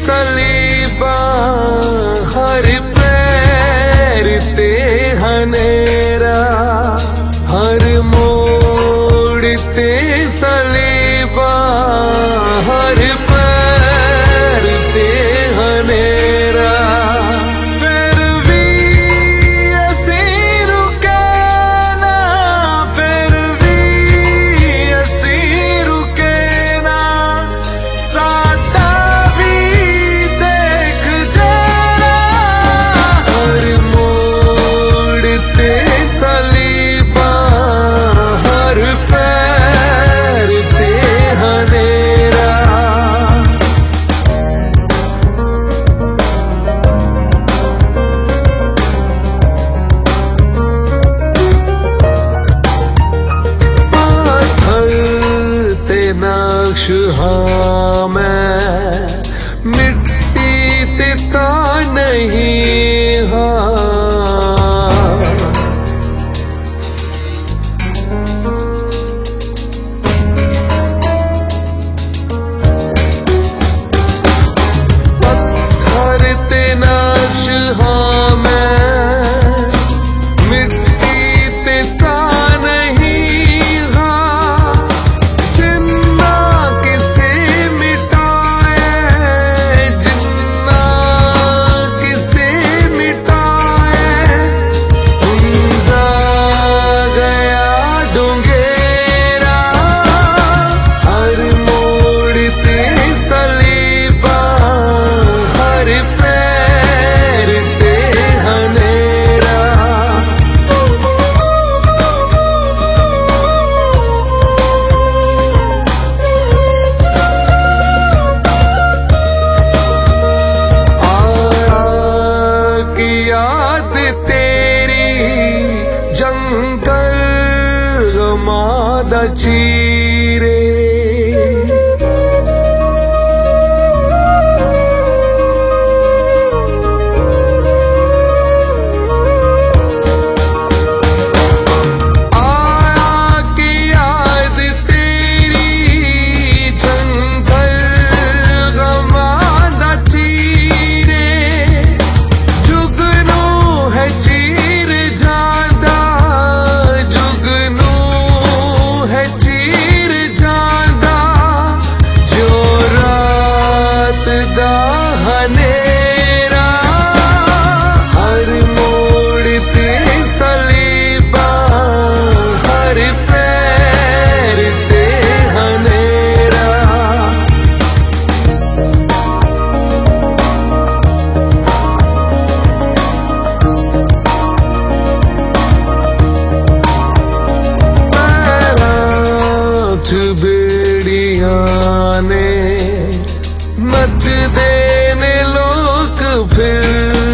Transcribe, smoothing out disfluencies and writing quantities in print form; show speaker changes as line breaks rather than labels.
Saliba हर पैर ते हनेरा, हर मोड़ ते सलीबा हर पैर ते हनेरा। फिर भी असी रुके ना, फिर भी असी रुके ना, साडा भी देख जरा। हर मोड़ ते सलीबा हर पैर ते हनेरा। नक्श हाँ मैं मिट्टी ते ता नहीं हाँ, पत्थर ते नक्श हाँ मैं मिट्टी ते ता याद तेरी जंगल गमादा चीरे। हर मोड़ ते सलीबा हर पैर ते हनेरा। बेड़िया ने नचदे ने लोग फिर